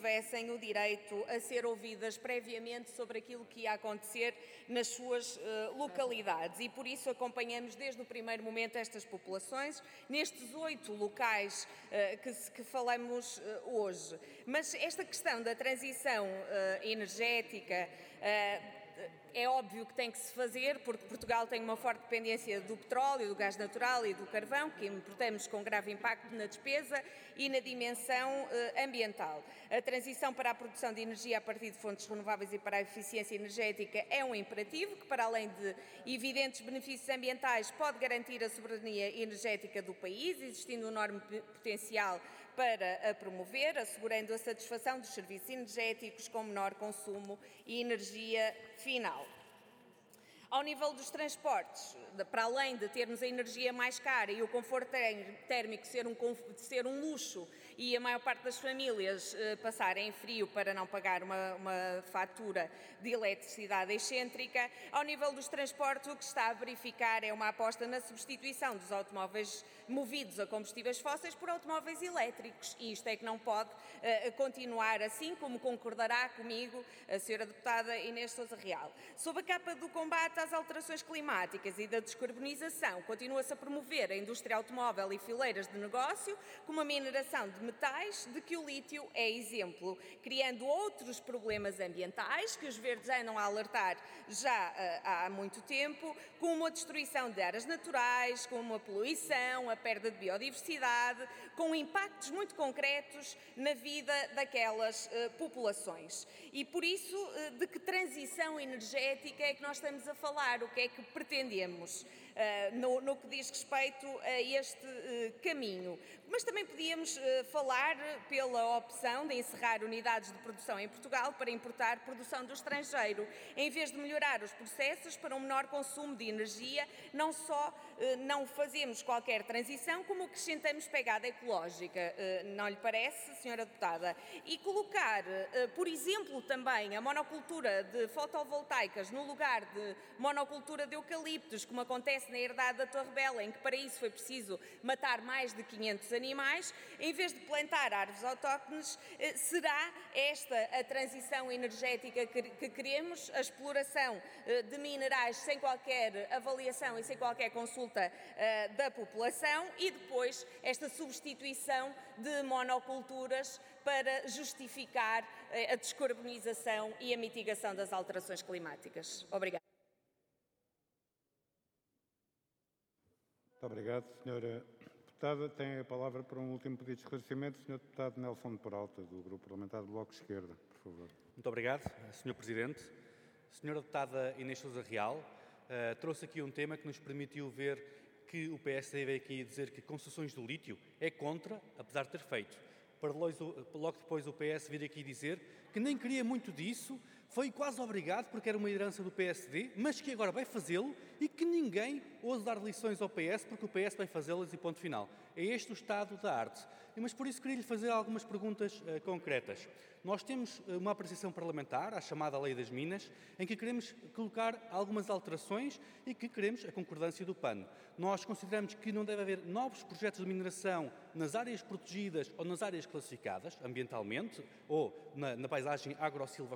tivessem o direito a ser ouvidas previamente sobre aquilo que ia acontecer nas suas localidades. E por isso acompanhamos desde o primeiro momento estas populações, nestes 8 locais que falamos hoje. Mas esta questão da transição energética é óbvio que tem que se fazer, porque Portugal tem uma forte dependência do petróleo, do gás natural e do carvão, que importamos com grave impacto na despesa e na dimensão ambiental. A transição para a produção de energia a partir de fontes renováveis e para a eficiência energética é um imperativo que, para além de evidentes benefícios ambientais, pode garantir a soberania energética do país, existindo um enorme potencial para a promover, assegurando a satisfação dos serviços energéticos com menor consumo e energia final. Ao nível dos transportes, para além de termos a energia mais cara e o conforto térmico ser um luxo e a maior parte das famílias passarem frio para não pagar uma fatura de eletricidade excêntrica, ao nível dos transportes o que se está a verificar é uma aposta na substituição dos automóveis movidos a combustíveis fósseis por automóveis elétricos, e isto é que não pode continuar assim, como concordará comigo a senhora deputada Inês Sousa Real. Sob a capa do combate às alterações climáticas e da descarbonização, continua-se a promover a indústria automóvel e fileiras de negócio, como a mineração de metais, de que o lítio é exemplo, criando outros problemas ambientais que os verdes andam a alertar já há muito tempo, como a destruição de áreas naturais, como a poluição, a perda de biodiversidade, com impactos muito concretos na vida daquelas populações. E por isso, de que transição energética é que nós estamos a falar? O que é que pretendemos no que diz respeito a este caminho? Mas também podíamos falar pela opção de encerrar unidades de produção em Portugal para importar produção do estrangeiro, em vez de melhorar os processos para um menor consumo de energia. Não só não fazemos qualquer transição, como acrescentamos pegada ecológica, não lhe parece, senhora deputada? E colocar, por exemplo, também a monocultura de fotovoltaicas no lugar de monocultura de eucaliptos, como acontece na herdade da Torre Bela, em que para isso foi preciso matar mais de 500 animais, em vez de plantar árvores autóctones, será esta a transição energética que queremos? A exploração de minerais sem qualquer avaliação e sem qualquer consulta da população, e depois esta substituição de monoculturas para justificar a descarbonização e a mitigação das alterações climáticas. Obrigada. Muito obrigado, senhora deputada. Tem a palavra para um último pedido de esclarecimento, o senhor deputado Nelson de Peralta, do Grupo Parlamentar do Bloco de Esquerda, por favor. Muito obrigado, senhor Presidente. Senhora deputada Inês Sousa Real, trouxe aqui um tema que nos permitiu ver que o PSD veio aqui dizer que concessões do lítio é contra, apesar de ter feito. Para logo depois o PS vir aqui dizer que nem queria muito disso, foi quase obrigado porque era uma herança do PSD, mas que agora vai fazê-lo e que ninguém ouse dar lições ao PS porque o PS vai fazê-las e ponto final. É este o estado da arte. Mas por isso queria-lhe fazer algumas perguntas concretas. Nós temos uma apreciação parlamentar, a chamada Lei das Minas, em que queremos colocar algumas alterações e que queremos a concordância do PAN. Nós consideramos que não deve haver novos projetos de mineração nas áreas protegidas ou nas áreas classificadas ambientalmente ou na paisagem agro-silva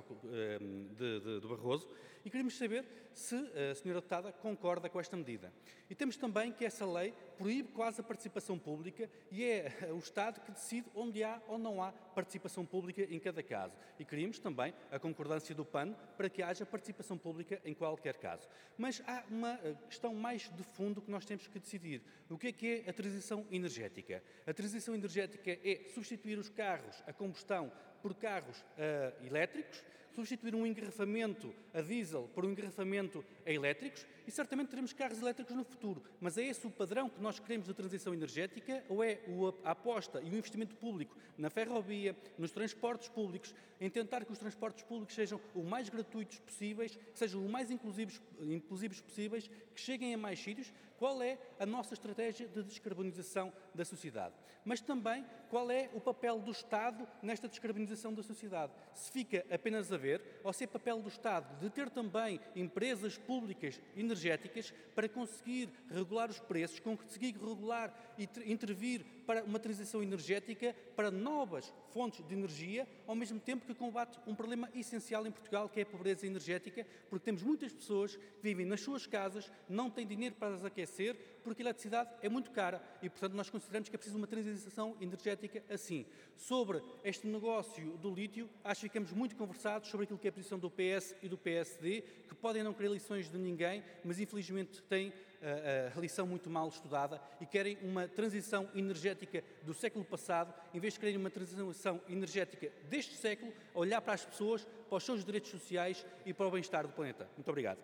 do Barroso, e queremos saber se a senhora deputada concorda com esta medida. E temos também que essa lei proíbe quase a participação pública e é o Estado que decide onde há ou não há participação pública em cada caso. E queríamos também a concordância do PAN para que haja participação pública em qualquer caso. Mas há uma questão mais de fundo que nós temos que decidir. O que é a transição energética? A transição energética é substituir os carros a combustão por carros elétricos, substituir um engarrafamento a diesel por um engarrafamento a elétricos, e certamente teremos carros elétricos no futuro. Mas é esse o padrão que nós queremos da transição energética, ou é a aposta e o investimento público na ferrovia, nos transportes públicos, em tentar que os transportes públicos sejam o mais gratuitos possíveis, sejam o mais inclusivos possíveis, que cheguem a mais sítios? Qual é a nossa estratégia de descarbonização da sociedade? Mas também qual é o papel do Estado nesta descarbonização da sociedade? Se fica apenas a ver, ou se é papel do Estado de ter também empresas públicas energéticas para conseguir regular os preços, conseguir regular e intervir para uma transição energética para novas fontes de energia, ao mesmo tempo que combate um problema essencial em Portugal, que é a pobreza energética, porque temos muitas pessoas que vivem nas suas casas, não têm dinheiro para as aquecer, porque a eletricidade é muito cara e, portanto, nós consideramos que é preciso uma transição energética assim. Sobre este negócio do lítio, acho que ficamos muito conversados sobre aquilo que é a posição do PS e do PSD, que podem não querer lições de ninguém, mas infelizmente têm a lição muito mal estudada e querem uma transição energética do século passado, em vez de quererem uma transição energética deste século, a olhar para as pessoas, para os seus direitos sociais e para o bem-estar do planeta. Muito obrigado.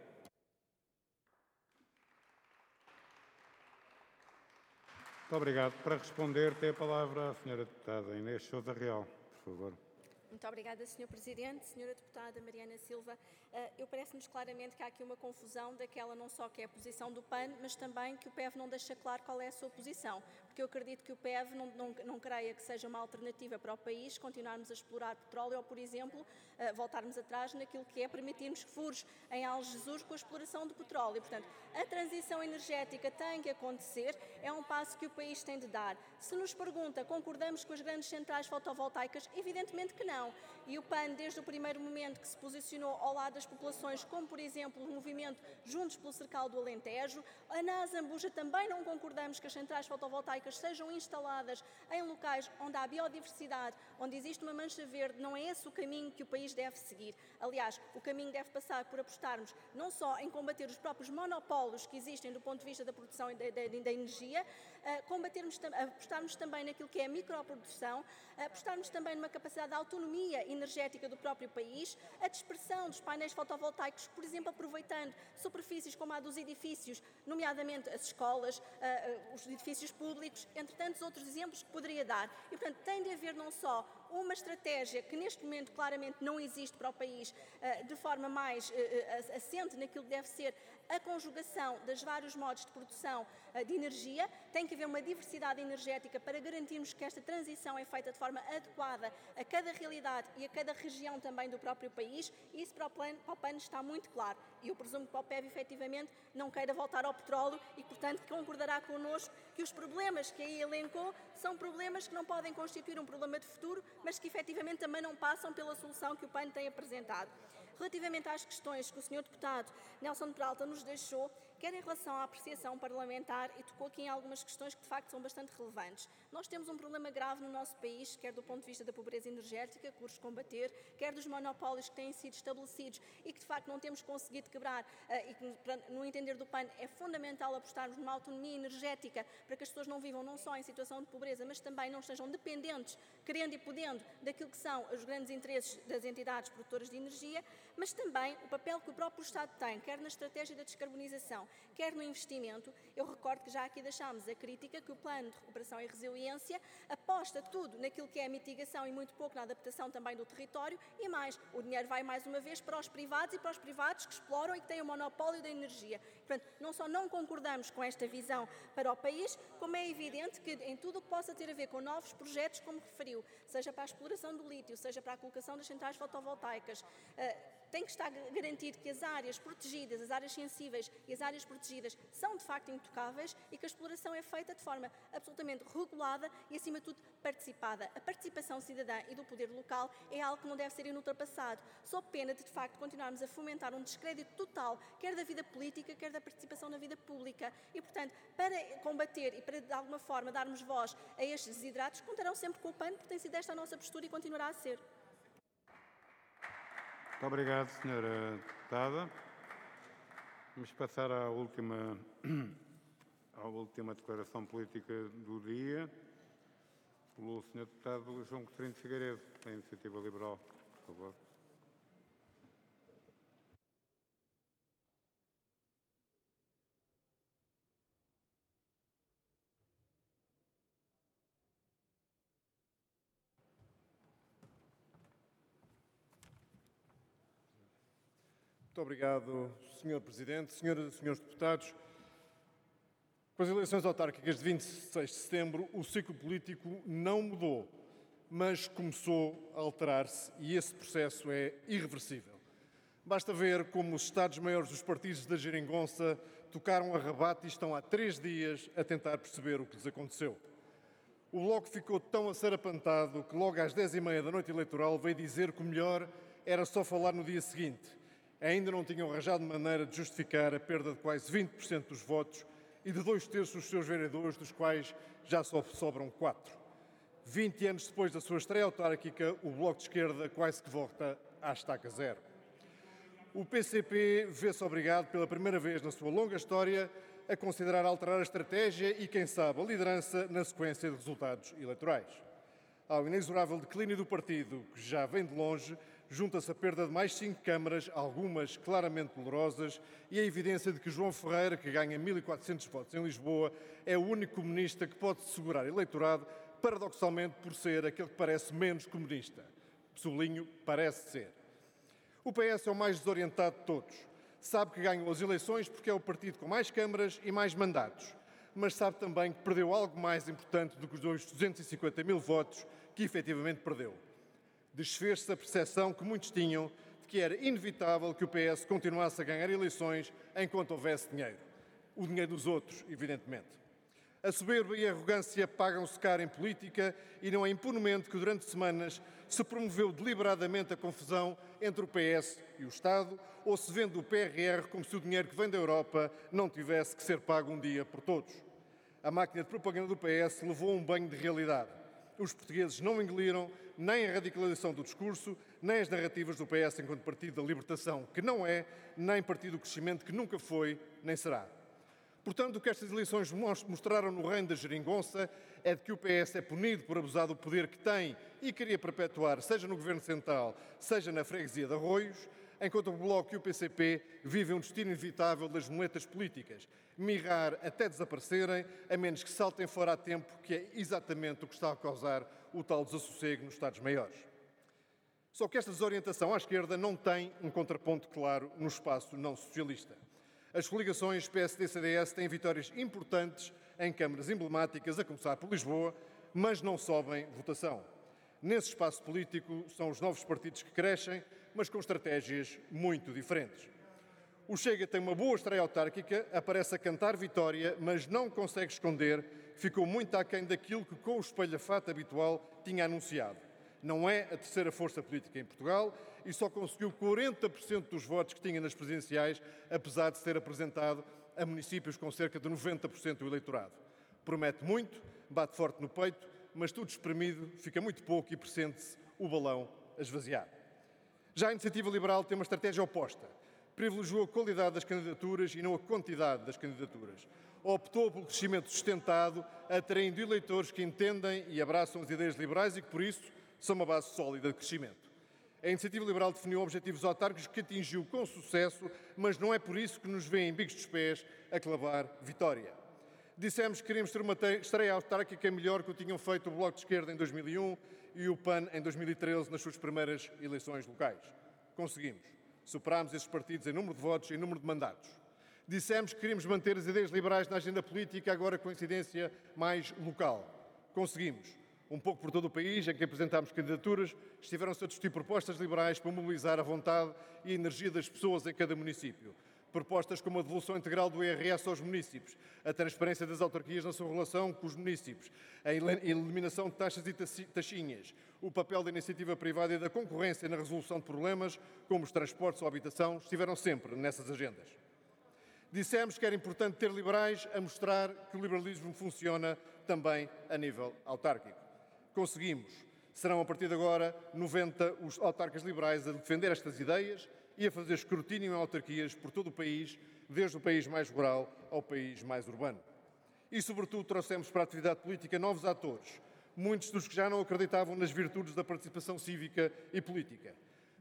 Muito obrigado. Para responder, tem a palavra a Sra. Deputada Inês Sousa Real, por favor. Muito obrigada, Sr. Presidente. Sra. Deputada Mariana Silva, eu parece-nos claramente que há aqui uma confusão daquela não só que é a posição do PAN, mas também que o PEV não deixa claro qual é a sua posição, porque eu acredito que o PEV não creia que seja uma alternativa para o país continuarmos a explorar petróleo ou, por exemplo, voltarmos atrás naquilo que é permitirmos furos em Algesur com a exploração do petróleo. Portanto, a transição energética tem que acontecer, é um passo que o país tem de dar. Se nos pergunta, concordamos com as grandes centrais fotovoltaicas? Evidentemente que não. E o PAN, desde o primeiro momento que se posicionou ao lado das populações, como por exemplo o movimento Juntos pelo Cercal do Alentejo, a Zambuja também não concordamos que as centrais fotovoltaicas sejam instaladas em locais onde há biodiversidade, onde existe uma mancha verde. Não é esse o caminho que o país deve seguir. Aliás, o caminho deve passar por apostarmos não só em combater os próprios monopólios que existem do ponto de vista da produção e da energia, apostarmos também naquilo que é a microprodução, apostarmos também numa capacidade de autonomia energética do próprio país, a dispersão dos painéis fotovoltaicos, por exemplo, aproveitando superfícies como a dos edifícios, nomeadamente as escolas, os edifícios públicos, entre tantos outros exemplos que poderia dar. E, portanto, tem de haver não só uma estratégia que neste momento claramente não existe para o país de forma mais assente naquilo que deve ser a conjugação dos vários modos de produção de energia, tem que haver uma diversidade energética para garantirmos que esta transição é feita de forma adequada a cada realidade e a cada região também do próprio país, e isso para o PAN está muito claro. E eu presumo que para o PEV, efetivamente, não queira voltar ao petróleo e, portanto, concordará connosco que os problemas que aí elencou são problemas que não podem constituir um problema de futuro, mas que efetivamente também não passam pela solução que o PAN tem apresentado. Relativamente às questões que o Sr. Deputado Nelson Peralta nos deixou, quer em relação à apreciação parlamentar, e tocou aqui em algumas questões que de facto são bastante relevantes. Nós temos um problema grave no nosso país, quer do ponto de vista da pobreza energética, que urge combater, quer dos monopólios que têm sido estabelecidos e que de facto não temos conseguido quebrar, e que no entender do PAN é fundamental apostarmos numa autonomia energética para que as pessoas não vivam não só em situação de pobreza, mas também não estejam dependentes, querendo e podendo, daquilo que são os grandes interesses das entidades produtoras de energia, mas também o papel que o próprio Estado tem, quer na estratégia da descarbonização, quer no investimento. Eu recordo que já aqui deixámos a crítica que o Plano de Recuperação e Resiliência aposta tudo naquilo que é a mitigação e muito pouco na adaptação também do território, e mais, o dinheiro vai mais uma vez para os privados e para os privados que exploram e que têm o monopólio da energia. Portanto, não só não concordamos com esta visão para o país, como é evidente que em tudo o que possa ter a ver com novos projetos, como referiu, seja para a exploração do lítio, seja para a colocação das centrais fotovoltaicas, tem que estar garantido que as áreas protegidas, as áreas sensíveis e as áreas protegidas são de facto intocáveis e que a exploração é feita de forma absolutamente regulada e, acima de tudo, participada. A participação cidadã e do poder local é algo que não deve ser ultrapassado, sob pena de facto continuarmos a fomentar um descrédito total, quer da vida política, quer da participação na vida pública. E, portanto, para combater e para de alguma forma darmos voz a estes desidratos, contarão sempre com o PAN, porque tem sido esta a nossa postura e continuará a ser. Muito obrigado, Sra. Deputada. Vamos passar à última declaração política do dia, pelo Sr. Deputado João Coutinho de Figueiredo, da Iniciativa Liberal. Por favor. Muito obrigado, Sr. Presidente. Senhoras e senhores deputados, com as eleições autárquicas de 26 de setembro, o ciclo político não mudou, mas começou a alterar-se e esse processo é irreversível. Basta ver como os Estados-Maiores dos partidos da Geringonça tocaram a rebate e estão há 3 dias a tentar perceber o que lhes aconteceu. O Bloco ficou tão assarapantado que logo às 10h30 da noite eleitoral veio dizer que o melhor era só falar no dia seguinte. Ainda não tinham arranjado maneira de justificar a perda de quase 20% dos votos e de 2/3 dos seus vereadores, dos quais já só sobram 4. 20 anos depois da sua estreia autárquica, o Bloco de Esquerda quase que volta à estaca zero. O PCP vê-se obrigado, pela primeira vez na sua longa história, a considerar alterar a estratégia e, quem sabe, a liderança na sequência de resultados eleitorais. Ao inexorável declínio do partido, que já vem de longe, junta-se a perda de mais 5 câmaras, algumas claramente dolorosas, e a evidência de que João Ferreira, que ganha 1.400 votos em Lisboa, é o único comunista que pode segurar eleitorado, paradoxalmente por ser aquele que parece menos comunista. Sublinho, parece ser. O PS é o mais desorientado de todos. Sabe que ganhou as eleições porque é o partido com mais câmaras e mais mandatos, mas sabe também que perdeu algo mais importante do que os 250.000 votos que efetivamente perdeu. Desfez-se a percepção que muitos tinham de que era inevitável que o PS continuasse a ganhar eleições enquanto houvesse dinheiro. O dinheiro dos outros, evidentemente. A soberba e a arrogância pagam-se caro em política e não é impunemente que durante semanas se promoveu deliberadamente a confusão entre o PS e o Estado, ou se vende o PRR como se o dinheiro que vem da Europa não tivesse que ser pago um dia por todos. A máquina de propaganda do PS levou um banho de realidade. Os portugueses não engoliram nem a radicalização do discurso, nem as narrativas do PS enquanto partido da libertação, que não é, nem partido do crescimento, que nunca foi, nem será. Portanto, o que estas eleições mostraram no reino da geringonça é de que o PS é punido por abusar do poder que tem e queria perpetuar, seja no Governo Central, seja na freguesia de Arroios, enquanto o Bloco e o PCP vivem um destino inevitável das muletas políticas, mirrar até desaparecerem, a menos que saltem fora a tempo, que é exatamente o que está a causar o tal desassossego nos Estados-maiores. Só que esta desorientação à esquerda não tem um contraponto claro no espaço não socialista. As coligações PSD-CDS têm vitórias importantes em câmaras emblemáticas, a começar por Lisboa, mas não sobem votação. Nesse espaço político são os novos partidos que crescem, mas com estratégias muito diferentes. O Chega tem uma boa estreia autárquica, aparece a cantar vitória, mas não consegue esconder, ficou muito aquém daquilo que com o espalhafato habitual tinha anunciado. Não é a terceira força política em Portugal e só conseguiu 40% dos votos que tinha nas presidenciais, apesar de ser apresentado a municípios com cerca de 90% do eleitorado. Promete muito, bate forte no peito, mas tudo espremido, fica muito pouco e pressente-se o balão a esvaziar. Já a Iniciativa Liberal tem uma estratégia oposta. Privilegiou a qualidade das candidaturas e não a quantidade das candidaturas. Optou pelo crescimento sustentado, atraindo eleitores que entendem e abraçam as ideias liberais e que, por isso, são uma base sólida de crescimento. A Iniciativa Liberal definiu objetivos autárquicos que atingiu com sucesso, mas não é por isso que nos vêem em bicos dos pés a clavar vitória. Dissemos que queríamos ter uma estreia autárquica melhor que o tinham feito o Bloco de Esquerda em 2001 e o PAN em 2013 nas suas primeiras eleições locais. Conseguimos. Superámos esses partidos em número de votos e em número de mandatos. Dissemos que queríamos manter as ideias liberais na agenda política, agora com incidência mais local. Conseguimos. Um pouco por todo o país, em que apresentámos candidaturas, estiveram-se a discutir propostas liberais para mobilizar a vontade e a energia das pessoas em cada município. Propostas como a devolução integral do IRS aos municípios, a transparência das autarquias na sua relação com os municípios, a eliminação de taxas e taxinhas, o papel da iniciativa privada e da concorrência na resolução de problemas, como os transportes ou a habitação, estiveram sempre nessas agendas. Dissemos que era importante ter liberais a mostrar que o liberalismo funciona também a nível autárquico. Conseguimos. Serão, a partir de agora, 90 os autarcas liberais a defender estas ideias e a fazer escrutínio em autarquias por todo o país, desde o país mais rural ao país mais urbano. E, sobretudo, trouxemos para a atividade política novos atores, muitos dos que já não acreditavam nas virtudes da participação cívica e política.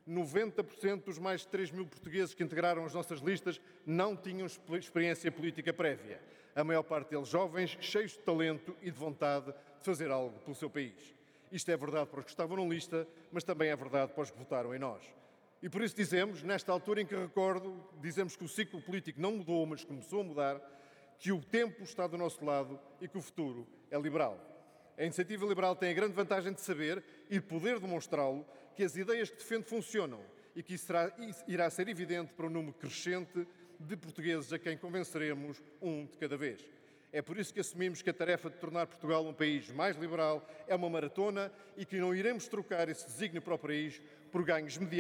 90% dos mais de 3.000 portugueses que integraram as nossas listas não tinham experiência política prévia. A maior parte deles jovens, cheios de talento e de vontade de fazer algo pelo seu país. Isto é verdade para os que estavam na lista, mas também é verdade para os que votaram em nós. E por isso dizemos, nesta altura em que recordo, dizemos que o ciclo político não mudou, mas começou a mudar, que o tempo está do nosso lado e que o futuro é liberal. A Iniciativa Liberal tem a grande vantagem de saber e poder demonstrá-lo que as ideias que defende funcionam e que isso irá ser evidente para um número crescente de portugueses a quem convenceremos um de cada vez. É por isso que assumimos que a tarefa de tornar Portugal um país mais liberal é uma maratona e que não iremos trocar esse desígnio para o país por ganhos mediáticos